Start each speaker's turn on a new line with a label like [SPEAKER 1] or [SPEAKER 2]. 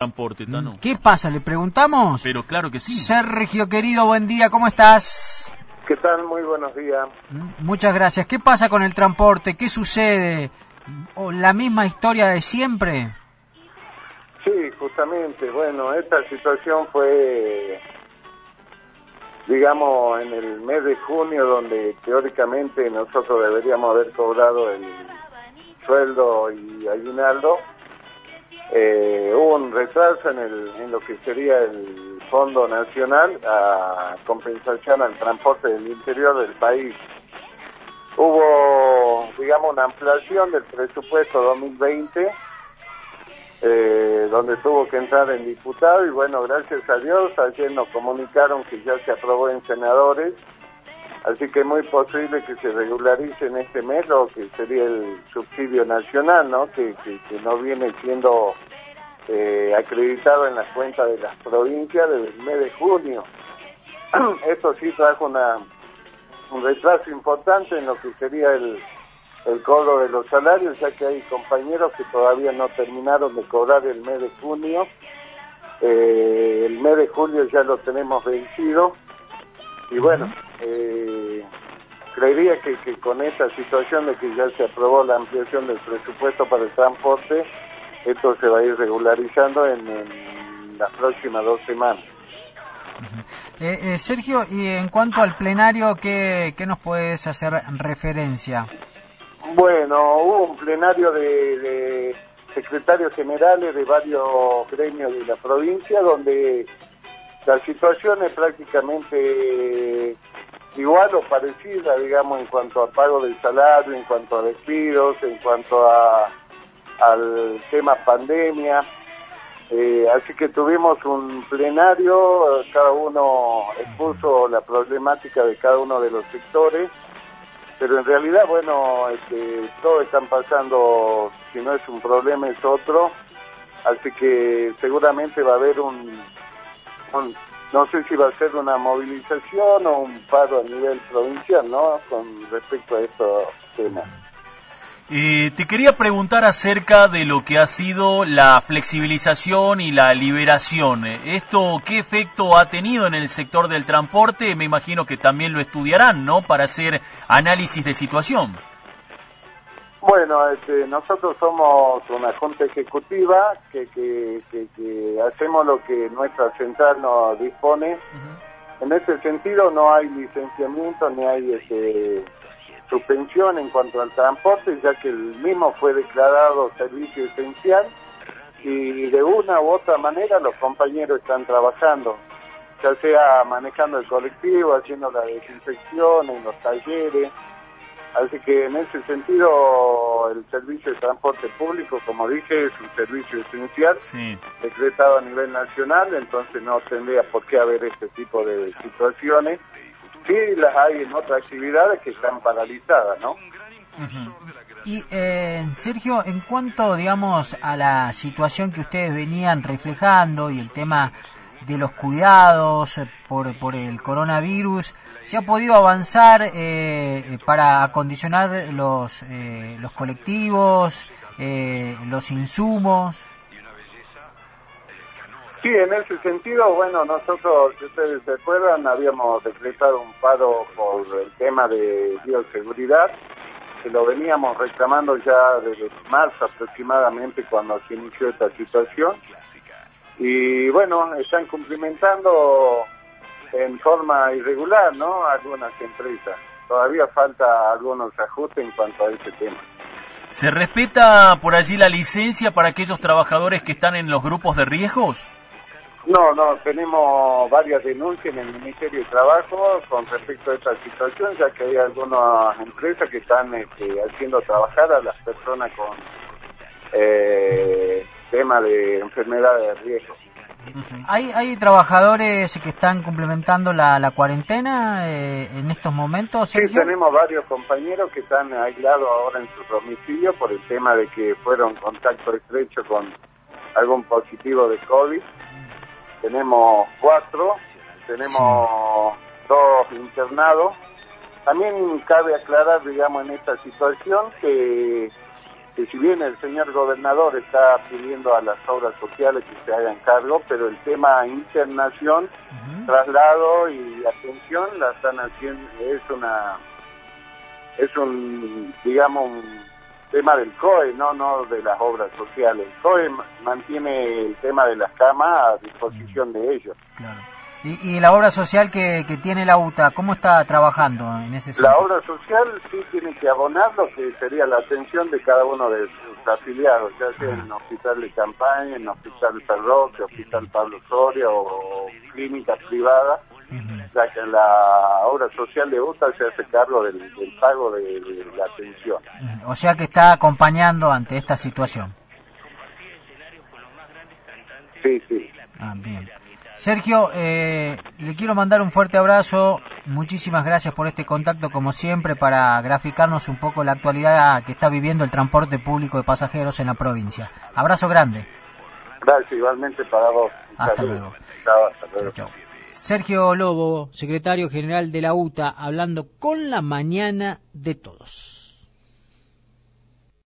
[SPEAKER 1] transporte, Tano.
[SPEAKER 2] ¿Qué pasa? ¿Le preguntamos?
[SPEAKER 1] Pero claro que sí.
[SPEAKER 2] Sergio, querido, buen día, ¿cómo estás?
[SPEAKER 3] ¿Qué tal? Muy buenos días.
[SPEAKER 2] Muchas gracias. ¿Qué pasa con el transporte? ¿Qué sucede? ¿O la misma historia de siempre?
[SPEAKER 3] Sí, justamente, bueno, esta situación fue, digamos, en el mes de junio, donde teóricamente nosotros deberíamos haber cobrado el sueldo y aguinaldo. Hubo un retraso en lo que sería el Fondo Nacional a compensación al transporte del interior del país. Hubo, digamos, una ampliación del presupuesto 2020, donde tuvo que entrar en diputado, y bueno, gracias a Dios, ayer nos comunicaron que ya se aprobó en senadores, así que es muy posible que se regularice en este mes lo que sería el subsidio nacional, ¿no? Que no viene siendo acreditado en las cuentas de las provincias desde el mes de junio. Esto sí trajo un retraso importante en lo que sería el cobro de los salarios, ya que hay compañeros que todavía no terminaron de cobrar el mes de junio. El mes de julio ya lo tenemos vencido, y bueno, creería que con esta situación de que ya se aprobó la ampliación del presupuesto para el transporte, esto se va a ir regularizando en las próximas 2 semanas.
[SPEAKER 2] Sergio, y en cuanto al plenario, ¿qué nos puedes hacer referencia?
[SPEAKER 3] Bueno, hubo un plenario de secretarios generales de varios gremios de la provincia, donde la situación es prácticamente igual o parecida, digamos, en cuanto a pago del salario, en cuanto a despidos, en cuanto al tema pandemia. Así que tuvimos un plenario, cada uno expuso la problemática de cada uno de los sectores, pero en realidad, bueno, todos están pasando, si no es un problema es otro, así que seguramente va a haber no sé si va a ser una movilización o un paro a nivel provincial, ¿no?, con respecto a estos temas.
[SPEAKER 1] Te quería preguntar acerca de lo que ha sido la flexibilización y la liberación. ¿Esto qué efecto ha tenido en el sector del transporte? Me imagino que también lo estudiarán, ¿no?, para hacer análisis de situación.
[SPEAKER 3] Bueno, nosotros somos una junta ejecutiva que hacemos lo que nuestra central nos dispone. En ese sentido no hay licenciamiento ni hay suspensión en cuanto al transporte, ya que el mismo fue declarado servicio esencial, y de una u otra manera los compañeros están trabajando, ya sea manejando el colectivo, haciendo la desinfección en los talleres. Así que en ese sentido el servicio de transporte público, como dije, es un servicio esencial, sí, decretado a nivel nacional, entonces no tendría por qué haber este tipo de situaciones. Sí, las hay en otras actividades que están paralizadas, ¿no?
[SPEAKER 2] Y Sergio, en cuanto, digamos, a la situación que ustedes venían reflejando y el tema de los cuidados por el coronavirus, ¿se ha podido avanzar para acondicionar los colectivos, los insumos?
[SPEAKER 3] Sí, en ese sentido, bueno, nosotros, si ustedes se acuerdan, habíamos decretado un paro por el tema de bioseguridad, que lo veníamos reclamando ya desde marzo aproximadamente, cuando se inició esta situación. Y bueno, están cumplimentando en forma irregular, ¿no?, algunas empresas. Todavía falta algunos ajustes en cuanto a ese tema.
[SPEAKER 1] ¿Se respeta por allí la licencia para aquellos trabajadores que están en los grupos de riesgos?
[SPEAKER 3] No, tenemos varias denuncias en el Ministerio de Trabajo con respecto a esta situación, ya que hay algunas empresas que están haciendo trabajar a las personas con tema de enfermedades de riesgo.
[SPEAKER 2] ¿Hay trabajadores que están cumplimentando la cuarentena en estos momentos, Sergio?
[SPEAKER 3] Sí, tenemos varios compañeros que están aislados ahora en su domicilio por el tema de que fueron en contacto estrecho con algún positivo de COVID. Tenemos 4, tenemos 2 internados. También cabe aclarar, digamos, en esta situación que que si bien el señor gobernador está pidiendo a las obras sociales que se hagan cargo, pero el tema internación, traslado y atención la están haciendo, es un digamos un tema del COE, no de las obras sociales. El COE mantiene el tema de las camas a disposición de ellos.
[SPEAKER 2] Claro. ¿Y la obra social que tiene la UTA, cómo está trabajando en ese sentido?
[SPEAKER 3] La obra social sí tiene que abonar lo que sería la atención de cada uno de sus afiliados, ya sea en hospital de campaña, en hospital Perroque, hospital Pablo Soria o clínicas privadas, ya que la obra social de UTA se hace cargo del pago de la atención.
[SPEAKER 2] O sea que está acompañando ante esta situación.
[SPEAKER 3] Sí, sí.
[SPEAKER 2] Bien. Sergio, le quiero mandar un fuerte abrazo, muchísimas gracias por este contacto como siempre para graficarnos un poco la actualidad que está viviendo el transporte público de pasajeros en la provincia. Abrazo grande.
[SPEAKER 3] Gracias, igualmente para vos.
[SPEAKER 2] Hasta luego.
[SPEAKER 3] Chao, hasta luego.
[SPEAKER 2] Chau. Sergio Lobo, secretario general de la UTA, hablando con La Mañana de Todos.